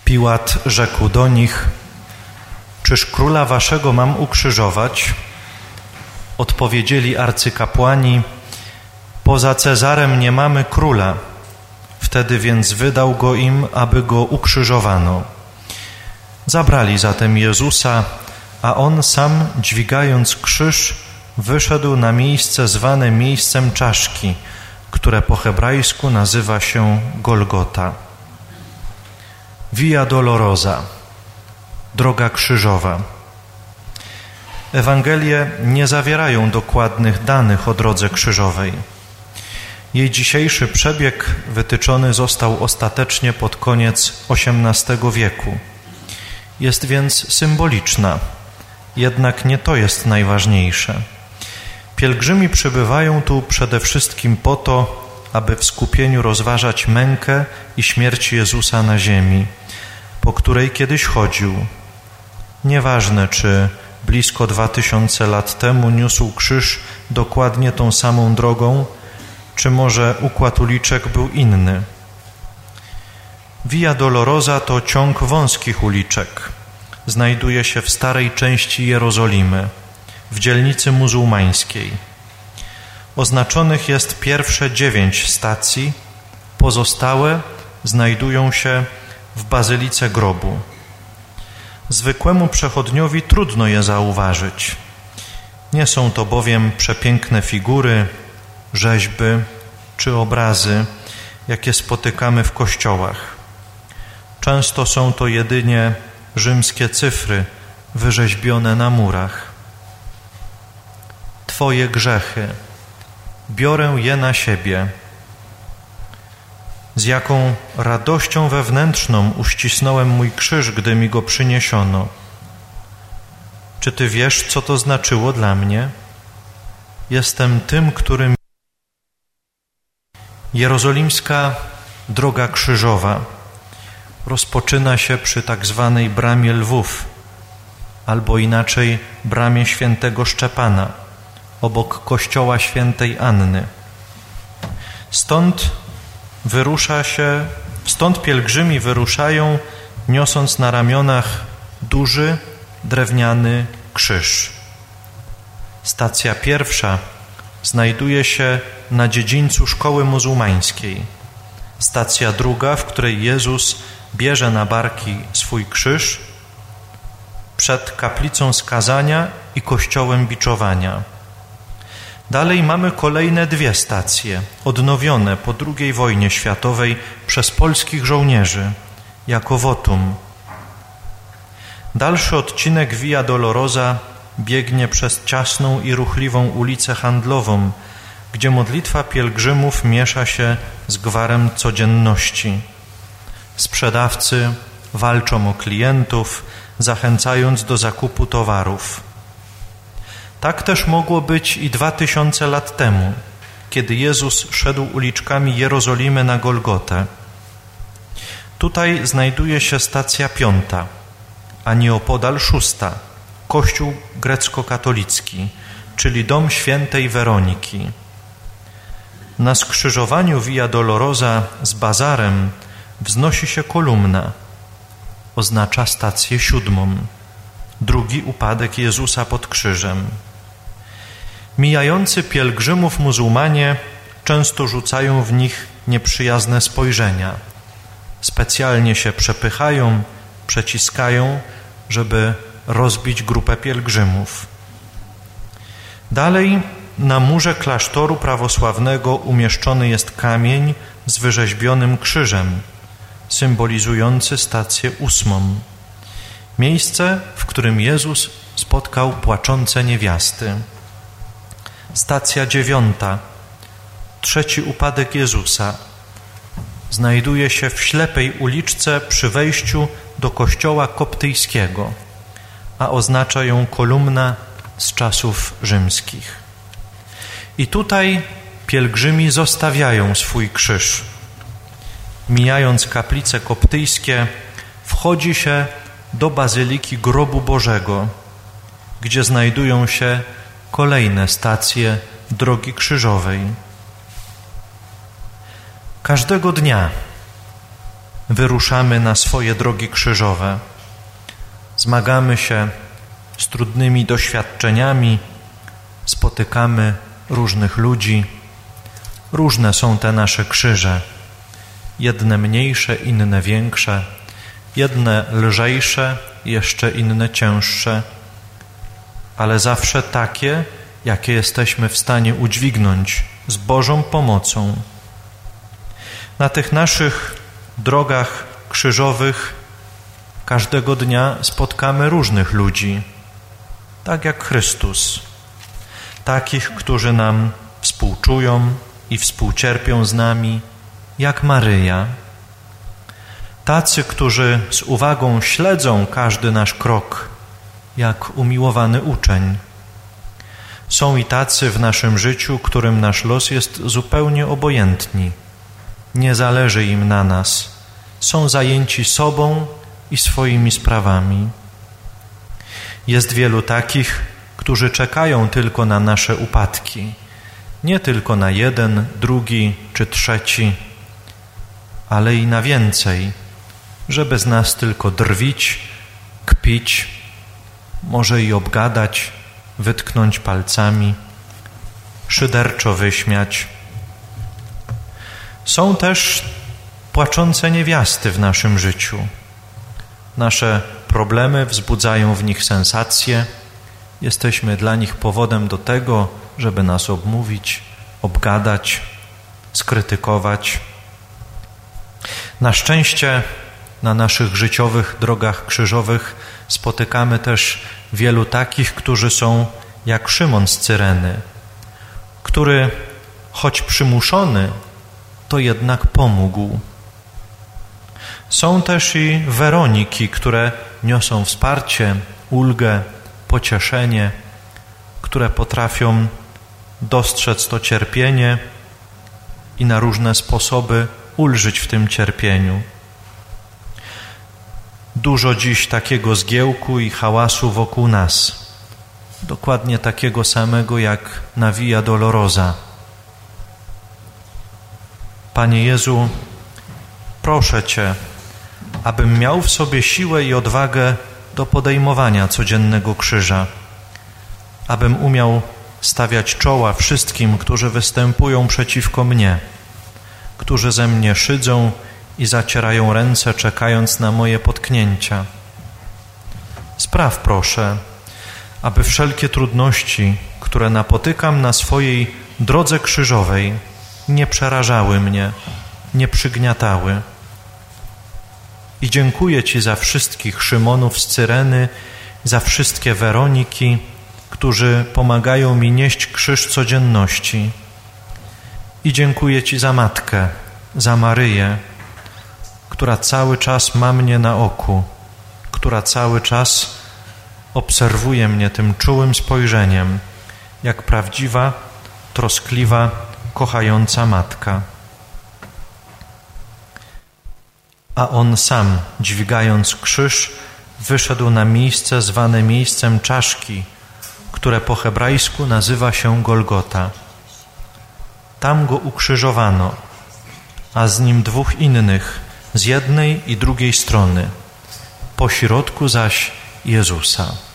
Piłat rzekł do nich: czyż króla waszego mam ukrzyżować? Odpowiedzieli arcykapłani: poza Cezarem nie mamy króla. Wtedy więc wydał go im, aby go ukrzyżowano. Zabrali zatem Jezusa, a on sam, dźwigając krzyż, wyszedł na miejsce zwane miejscem czaszki, które po hebrajsku nazywa się Golgota. Via Dolorosa, droga krzyżowa. Ewangelie nie zawierają dokładnych danych o drodze krzyżowej. Jej dzisiejszy przebieg wytyczony został ostatecznie pod koniec XVIII wieku. Jest więc symboliczna, jednak nie to jest najważniejsze. Pielgrzymi przybywają tu przede wszystkim po to, aby w skupieniu rozważać mękę i śmierć Jezusa na ziemi, po której kiedyś chodził. Nieważne, czy blisko 2000 lat temu niósł krzyż dokładnie tą samą drogą, czy może układ uliczek był inny. Via Dolorosa to ciąg wąskich uliczek. Znajduje się w starej części Jerozolimy, w dzielnicy muzułmańskiej. Oznaczonych jest pierwsze 9 stacji, pozostałe znajdują się w Bazylice Grobu. Zwykłemu przechodniowi trudno je zauważyć. Nie są to bowiem przepiękne figury, rzeźby czy obrazy, jakie spotykamy w kościołach. Często są to jedynie rzymskie cyfry wyrzeźbione na murach. Twoje grzechy, biorę je na siebie. Z jaką radością wewnętrzną uścisnąłem mój krzyż, gdy mi go przyniesiono. Czy Ty wiesz, co to znaczyło dla mnie? Jestem tym, którym... Jerozolimska droga krzyżowa rozpoczyna się przy tak zwanej Bramie Lwów, albo inaczej Bramie Świętego Szczepana, obok kościoła Świętej Anny. Stąd pielgrzymi wyruszają, niosąc na ramionach duży, drewniany krzyż. Stacja pierwsza znajduje się na dziedzińcu szkoły muzułmańskiej. Stacja druga, w której Jezus bierze na barki swój krzyż, przed kaplicą skazania i kościołem biczowania. Dalej mamy kolejne 2 stacje, odnowione po II wojnie światowej przez polskich żołnierzy, jako wotum. Dalszy odcinek Via Dolorosa biegnie przez ciasną i ruchliwą ulicę handlową, gdzie modlitwa pielgrzymów miesza się z gwarem codzienności. Sprzedawcy walczą o klientów, zachęcając do zakupu towarów. Tak też mogło być i 2000 lat temu, kiedy Jezus szedł uliczkami Jerozolimy na Golgotę. Tutaj znajduje się stacja 5, a nieopodal 6, kościół grecko-katolicki, czyli dom świętej Weroniki. Na skrzyżowaniu Via Dolorosa z bazarem wznosi się kolumna. Oznacza stację 7, drugi upadek Jezusa pod krzyżem. Mijający pielgrzymów muzułmanie często rzucają w nich nieprzyjazne spojrzenia. Specjalnie się przepychają, przeciskają, żeby rozbić grupę pielgrzymów. Dalej na murze klasztoru prawosławnego umieszczony jest kamień z wyrzeźbionym krzyżem, symbolizujący stację 8. Miejsce, w którym Jezus spotkał płaczące niewiasty. Stacja 9. 3. upadek Jezusa. Znajduje się w ślepej uliczce przy wejściu do kościoła koptyjskiego, a oznacza ją kolumna z czasów rzymskich. I tutaj pielgrzymi zostawiają swój krzyż. Mijając kaplice koptyjskie, wchodzi się do Bazyliki Grobu Bożego, gdzie znajdują się kolejne stacje drogi krzyżowej. Każdego dnia wyruszamy na swoje drogi krzyżowe. Zmagamy się z trudnymi doświadczeniami, spotykamy różnych ludzi. Różne są te nasze krzyże. Jedne mniejsze, inne większe, jedne lżejsze, jeszcze inne cięższe, ale zawsze takie, jakie jesteśmy w stanie udźwignąć z Bożą pomocą. Na tych naszych drogach krzyżowych każdego dnia spotkamy różnych ludzi, tak jak Chrystus, takich, którzy nam współczują i współcierpią z nami, jak Maryja. Tacy, którzy z uwagą śledzą każdy nasz krok, jak umiłowany uczeń. Są i tacy w naszym życiu, którym nasz los jest zupełnie obojętny. Nie zależy im na nas. Są zajęci sobą i swoimi sprawami. Jest wielu takich, którzy czekają tylko na nasze upadki. Nie tylko na jeden, drugi czy trzeci, ale i na więcej, żeby z nas tylko drwić, kpić, może i obgadać, wytknąć palcami, szyderczo wyśmiać. Są też płaczące niewiasty w naszym życiu. Nasze problemy wzbudzają w nich sensacje. Jesteśmy dla nich powodem do tego, żeby nas obmówić, obgadać, skrytykować. Na szczęście na naszych życiowych drogach krzyżowych spotykamy też wielu takich, którzy są jak Szymon z Cyreny, który, choć przymuszony, to jednak pomógł. Są też i Weroniki, które niosą wsparcie, ulgę, pocieszenie, które potrafią dostrzec to cierpienie i na różne sposoby ulżyć w tym cierpieniu. Dużo dziś takiego zgiełku i hałasu wokół nas, dokładnie takiego samego jak na Via Dolorosa. Panie Jezu, proszę Cię, abym miał w sobie siłę i odwagę do podejmowania codziennego krzyża, abym umiał stawiać czoła wszystkim, którzy występują przeciwko mnie, którzy ze mnie szydzą i zacierają ręce, czekając na moje potknięcia. Spraw, proszę, aby wszelkie trudności, które napotykam na swojej drodze krzyżowej, nie przerażały mnie, nie przygniatały. I dziękuję Ci za wszystkich Szymonów z Cyreny, za wszystkie Weroniki, którzy pomagają mi nieść krzyż codzienności. I dziękuję Ci za Matkę, za Maryję, która cały czas ma mnie na oku, która cały czas obserwuje mnie tym czułym spojrzeniem, jak prawdziwa, troskliwa, kochająca matka. A On sam, dźwigając krzyż, wyszedł na miejsce zwane miejscem czaszki, które po hebrajsku nazywa się Golgota. Tam Go ukrzyżowano, a z Nim dwóch innych, z jednej i drugiej strony, pośrodku zaś Jezusa.